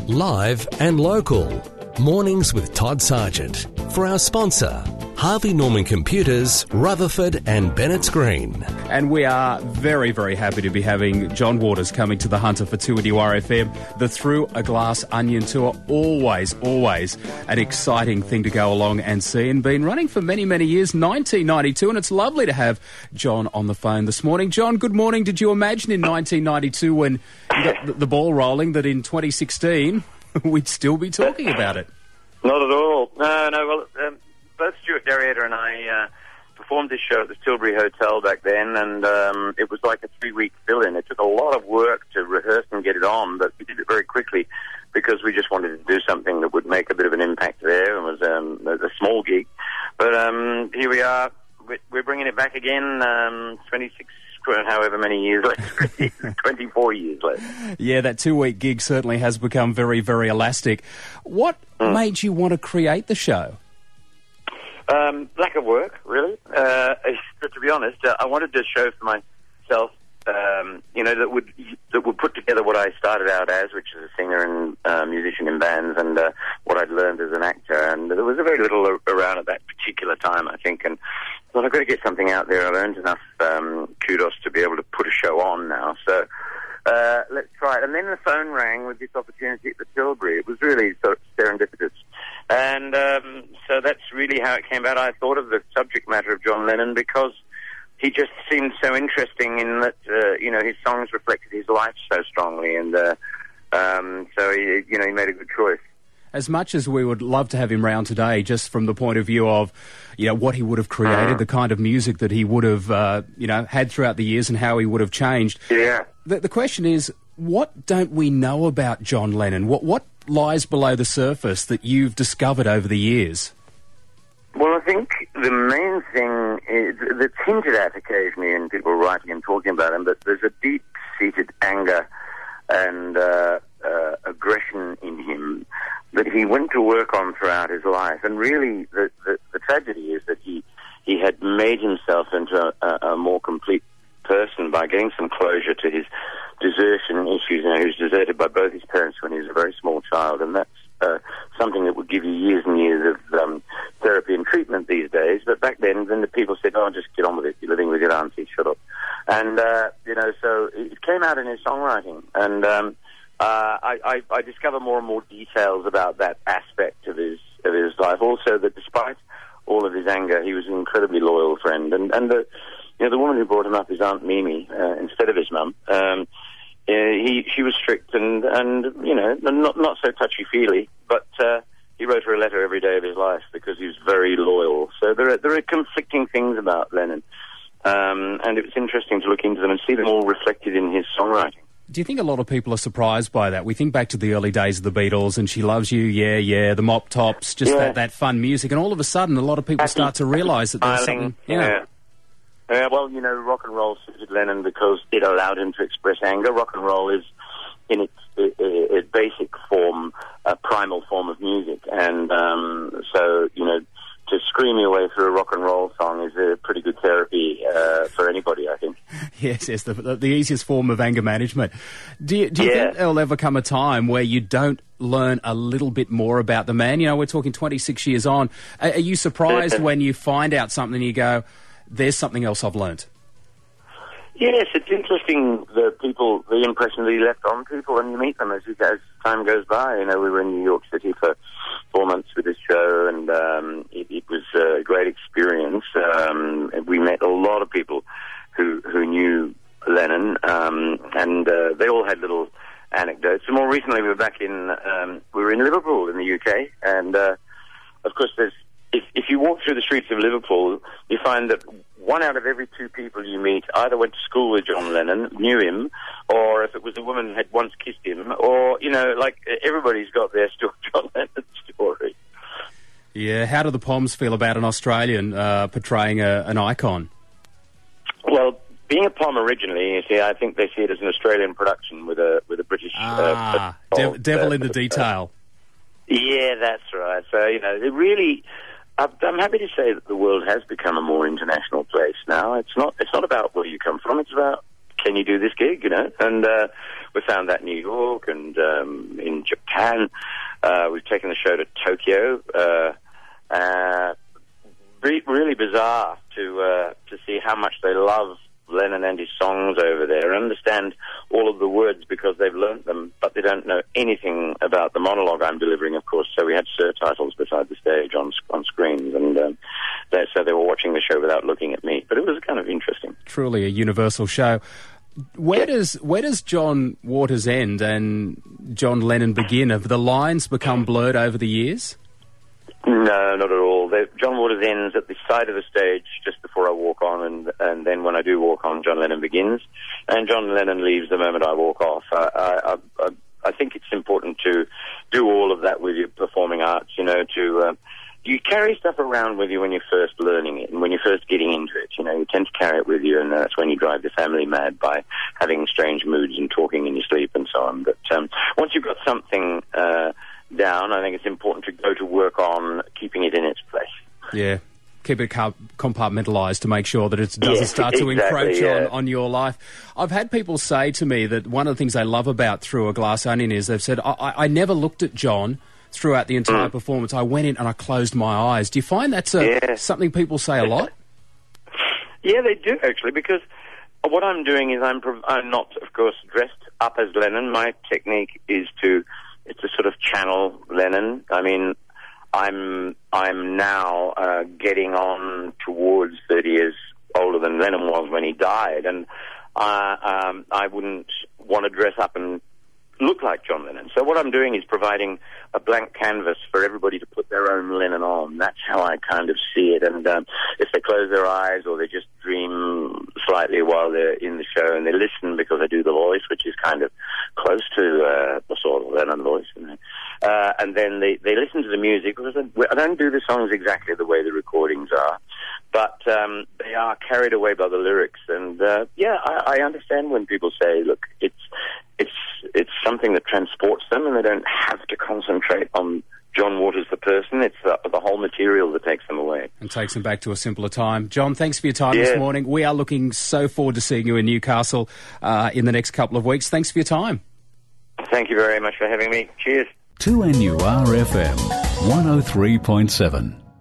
Live and local. Mornings with Todd Sargent. For our sponsor, Harvey Norman Computers, Rutherford and Bennett's Green. And we are very, very happy to be having John Waters coming to the Hunter for 2WRFM. The Through a Glass Onion Tour, always an exciting thing to go along and see, and been running for many, many years, 1992, and it's lovely to have John on the phone this morning. John, good morning. Did you imagine in 1992 when you got the ball rolling that in 2016 we'd still be talking about it? Not at all. No. Well, both Stuart Derrietta and I performed this show at the Tilbury Hotel back then, and it was like a 3-week fill-in. It took a lot of work to rehearse and get it on, but we did it very quickly because we just wanted to do something that would make a bit of an impact there. It was a small gig. But here we are. We're bringing it back again, 26, however many years later, 24 years later. Yeah, that 2-week gig certainly has become very, very elastic. What made you want to create the show? Lack of work, really. To be honest, I wanted a show for myself, that would put together what I started out as, which is a singer and musician in bands, and what I'd learned as an actor. And there was very little around at that particular time, I think. And I thought, I've got to get something out there. I've earned enough kudos to be able to put a show on now. So let's try it. And then the phone rang with this opportunity at the Tilbury. It was really sort of serendipitous. And so that's really how it came about. I thought of the subject matter of John Lennon because he just seemed so interesting in that, his songs reflected his life so strongly. And so he made a good choice. As much as we would love to have him round today, just from the point of view of, what he would have created, the kind of music that he would have, had throughout the years and how he would have changed. Yeah. The question is, what don't we know about John Lennon? What lies below the surface that you've discovered over the years? Well, I think the main thing is that's hinted at occasionally in people writing and talking about him, but there's a deep-seated anger and aggression in him that he went to work on throughout his life. And really, the tragedy is that he had made himself into a more complete person by getting some closure to his desertion issues. He was deserted by both his parents when he was a very small child, and that's something that would give you years and years of therapy and treatment these days. But back then the people said, just get on with it. You're living with your auntie, shut up. And, so it came out in his songwriting. And I discover more and more details about that aspect of his life. Also, that despite all of his anger, he was an incredibly loyal friend. And the woman who brought him up, his Aunt Mimi, instead of his mum, she was strict and not so touchy-feely, but he wrote her a letter every day of his life because he was very loyal. So there are conflicting things about Lennon, and it was interesting to look into them and see them all reflected in his songwriting. Do you think a lot of people are surprised by that? We think back to the early days of the Beatles and She Loves You, yeah, the Mop Tops, just that fun music, and all of a sudden a lot of people start to realise that there's something... Well, rock and roll suited Lennon because it allowed him to express anger. Rock and roll is, in its basic form, a primal form of music. And so, to scream your way through a rock and roll song is a pretty good therapy for anybody, I think. Yes, the easiest form of anger management. Do you think there'll ever come a time where you don't learn a little bit more about the man? We're talking 26 years on. Are you surprised when you find out something and you go, there's something else I've learnt? Yes, it's interesting, the impression that he left on people, and you meet them as time goes by. We were in New York City for 4 months with this show, and it was a great experience. We met a lot of people who knew Lennon, and they all had little anecdotes. So more recently, we were in Liverpool in the UK, and of course, if you walk through the streets of Liverpool, you find that 1 out of every 2 people you meet either went to school with John Lennon, knew him, or if it was a woman, had once kissed him, or, everybody's got their John Lennon story. Yeah, how do the Poms feel about an Australian portraying an icon? Well, being a Pom originally, you see, I think they see it as an Australian production with a British... devil in the detail. Yeah, that's right. So, it really... I'm happy to say that the world has become a more international place now. It's not about where you come from. It's about, can you do this gig, And we found that in New York and in Japan. We've taken the show to Tokyo. Really bizarre to see how much they love Lennon and his songs over there, and understand all of the words because they've learnt them, but they don't know anything about the monologue I'm delivering, of course. So we had surtitles beside the stage on screens, and so they were watching the show without looking at me. But it was kind of interesting. Truly a universal show. Where does John Waters end and John Lennon begin? Have the lines become blurred over the years? No, not at all. John Waters ends at the side of the stage just before I walk on, and then when I do walk on, John Lennon begins, and John Lennon leaves the moment I walk off. I think it's important to do all of that with your performing arts, you carry stuff around with you when you're first learning it and when you're first getting into it. You tend to carry it with you, and that's when you drive the family mad by having strange moods and talking in your sleep and so on. But once you've got something down, I think it's important to go to work on keeping it in its place. Yeah. Keep it compartmentalised to make sure that it doesn't start to encroach on your life. I've had people say to me that one of the things they love about Through a Glass Onion is they've said, I never looked at John throughout the entire performance. I went in and I closed my eyes. Do you find that's something people say a lot? Yeah, they do, actually, because what I'm doing is I'm not, of course, dressed up as Lennon. My technique is to sort of channel Lennon. I mean, I'm now getting on towards 30 years older than Lennon was when he died, and I wouldn't want to dress up and look like John Lennon. So what I'm doing is providing a blank canvas for everybody to put their own Lennon on. That's how I kind of see it. And if they close their eyes or they just dream slightly while they're in the show and they listen because I do the voice, which is kind of close to the sort of Lennon voice, and then they listen to the music, because I don't do the songs exactly the way the recordings are, but they are carried away by the lyrics. And I understand when people say, look, it's something that transports them, and they don't have to concentrate on John Waters the person. It's the whole material that takes them away. And takes them back to a simpler time. John, thanks for your time this morning. We are looking so forward to seeing you in Newcastle in the next couple of weeks. Thanks for your time. Thank you very much for having me. Cheers. 2NURFM 103.7.